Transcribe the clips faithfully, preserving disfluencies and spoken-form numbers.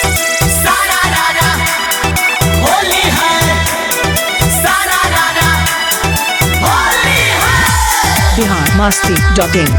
Bihar Masti dot इन।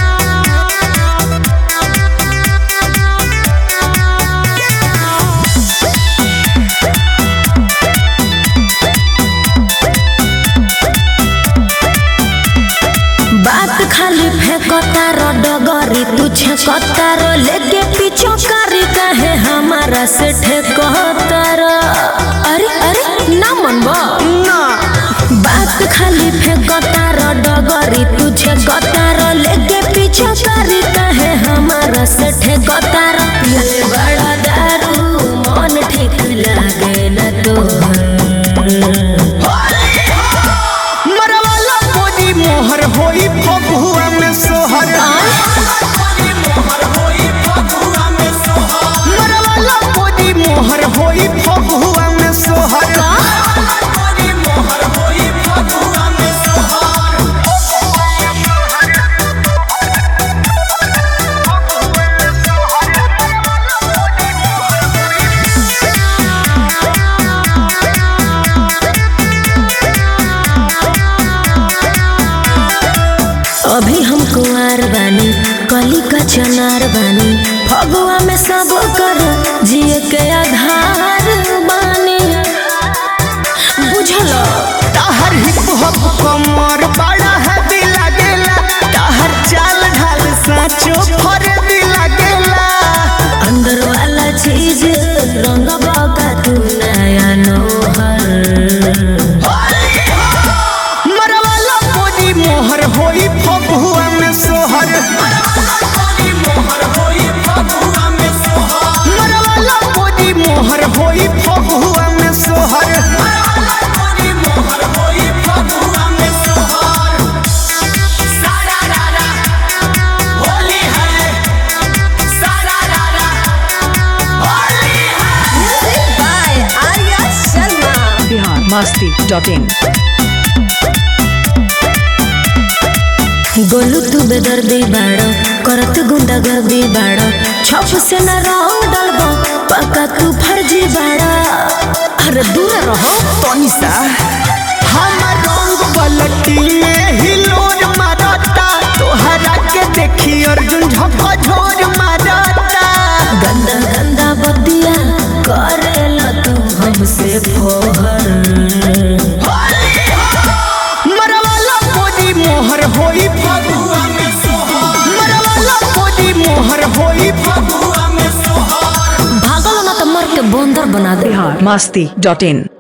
बात खाली फेंकतारो डगरी तू छेकतारो लेके पीछो करी कहे हमारा से ठेकतारो। अरे अरे ना मनबो ना। बात खाली फेंकतारो डगरी तू छेकतारो लेके पीछो करी कहे हमारा से ठेकतारो। पीले बड़ा दारू मन ठीक लागे न तो मोहर होई फगुआ में सोहर मरवाला पोदी मोहर होई फगुआ में सोहर। अभी हम कुंवार बानी कली का चनार बानी फगुआ में सब कर जिए के आधार बानी बुझल। ताहर हिप हॉप कमर बड़ा है दिल लागेला ताहर चाल ढाल साचो फर दिल लागेला। अंदर वाला चीज रंग बाका तू नया नोहर मरवाला पोदी मोहर होई फगुआ में सोहर मरवाला पोदी मोहर होई फगुआ में सोहर। Bihar Masti dot in. गोलू तू बेदर्दी बाड़ो करत गुंडा गर्दी बाड़ो छप से न रंग डलबो पक्का तू फर्जी बाड़ो। अरे दूर रहो तनिसा हमर रंग बलटी में हिलोर मारता तोहरा के देखी अर्जुन झपको झोर मारता। गंदा गंदा बतिया करेला तू हमसे फोहर मरवाला पोदी मोहर होई फगुआ में सोहर मरवाला पोदी मोहर होई फगुआ में सोहर। भागल ना तो मर के बंदर बना दे। बिहार मस्ती डॉट इन।